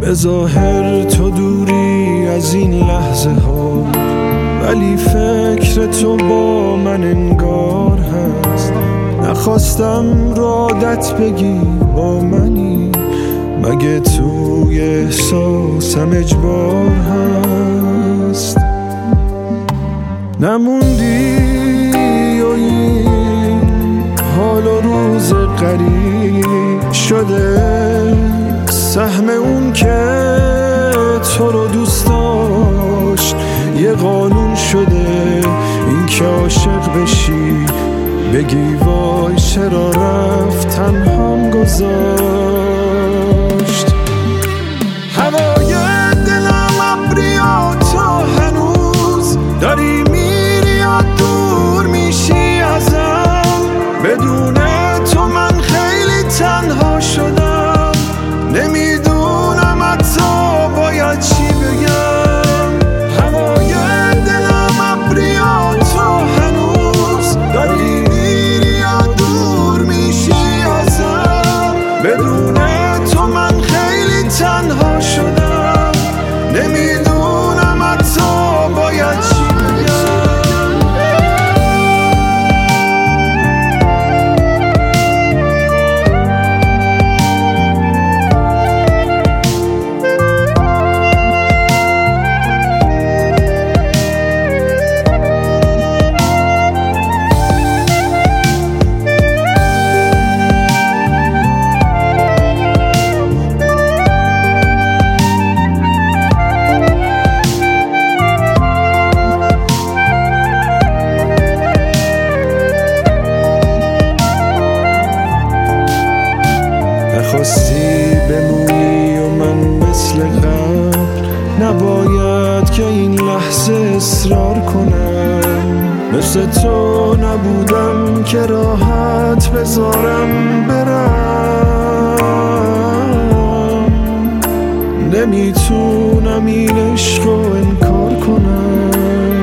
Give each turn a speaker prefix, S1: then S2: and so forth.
S1: به ظاهر تو دوری از این لحظه ها، ولی فکر تو با من انگار هست. نخواستم رو عادت بگی با منی، مگه توی احساسم اجبار هست. نموندی و این حال و روز غریب شده، سهم اون که تو رو دوست داشت یه قانون شده. این که عاشق بشی بگی وای چرا رفت تنهام گذاشت. هوای دلم ابری و تو هنوز داری میری یا دور میشی ازم. بدون تو من خیلی تنها شدم، نمیدونم حتی باید چی بگم. هوای دلم ابری و تو هنوز داری میری یا دور میشی ازم. بدون تو من خیلی تنها شدم، نمیدونم حتی باید چی بگم. نخواستی بمونی و من مثل قبل نباید که این لحظه اصرار کنم. مثل تو نبودم که راحت بذارم برم. نمیتونم این عشق رو انکار کنم.